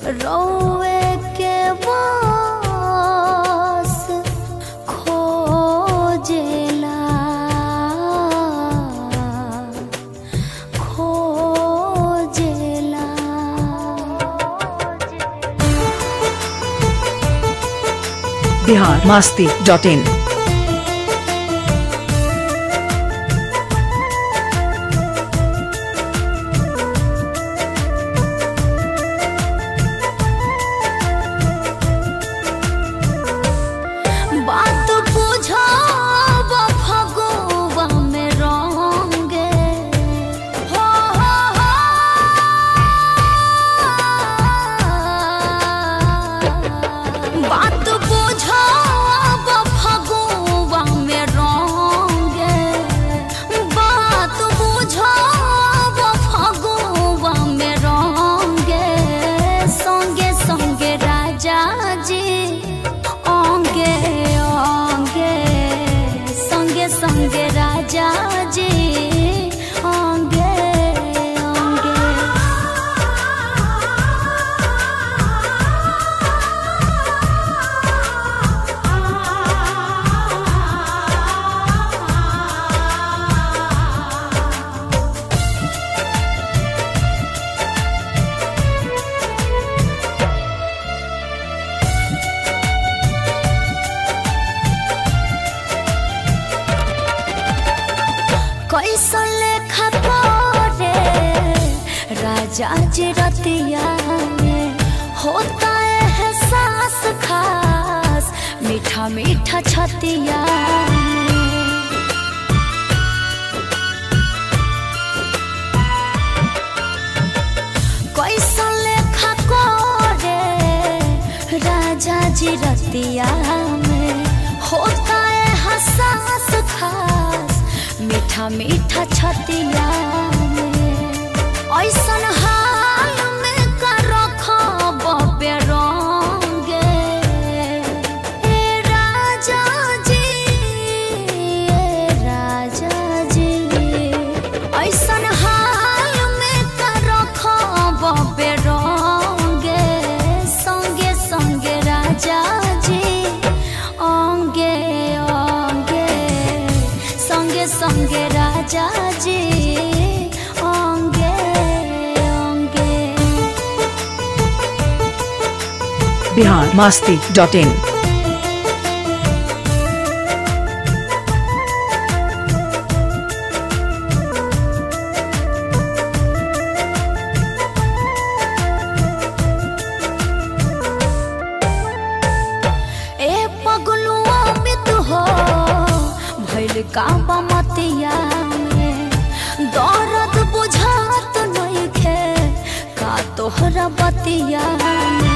रोवे के वास खोजेला खोजेला। biharmasti.in। बात बुझा फगुआ में रंगे हो बात बुझा फगुआ में रंगे बात बुझा फगुआ में रंगे संगे संगे राजा जी ओंगे ओंगे संगे संगे राजा जी ओंगे ओंगे। कैसा लेखा करे राजा जी रतिया में होता है एहसास खास मीठा मीठा छतिया में। कैसा लेखा करे राजा जी रतिया में होता है एहसास खास मीठा मीठा छतिया में। ऐसन हाल में का रखब बेरंगे ए राजा जी ऐसन हाल में का रखब बेरंगे संगे संगे राजा जी ओंगे ओंगे संगे संगे राजा जी ओंगे ओंगे। biharmasti.in। ए पगलुआ में तू हो भइल का बमतिया में दर्द बुझात नइखे का तोहरा बतिया में।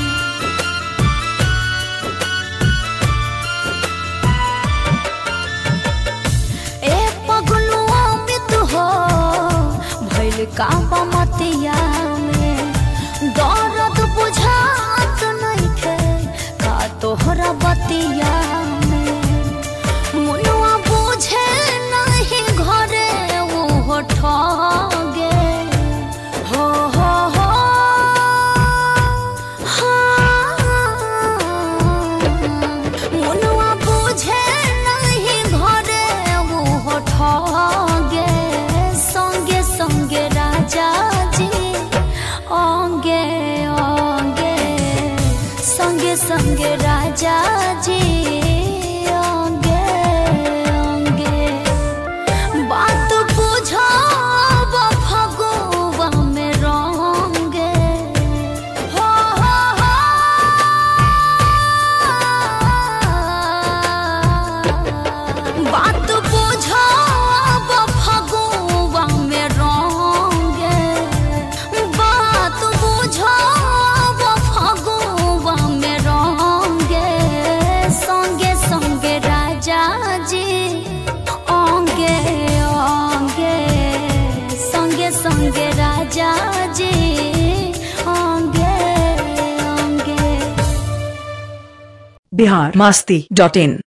ए पगलुआ में तू हो भइल का बमतिया में दर्द बुझात नइखे का तोहरा बतिया में। मुनुआ बुझे नहीं घरे वो ठगे हो मुनुआ बुझे नहीं घरे वो ठगे संगे संगे राजा जी ओंगे ओंगे संगे संगे राजा जी ओंगे ओंगे। बात बुझा फगुआ में रंगे हो बात बुझा फगुआ में रंगे बात बुझा फगुआ में रंगे संगे संगे राजा जी ओंगे ओंगे संगे संगे राजा जी ओंगे ओंगे। biharmasti.in।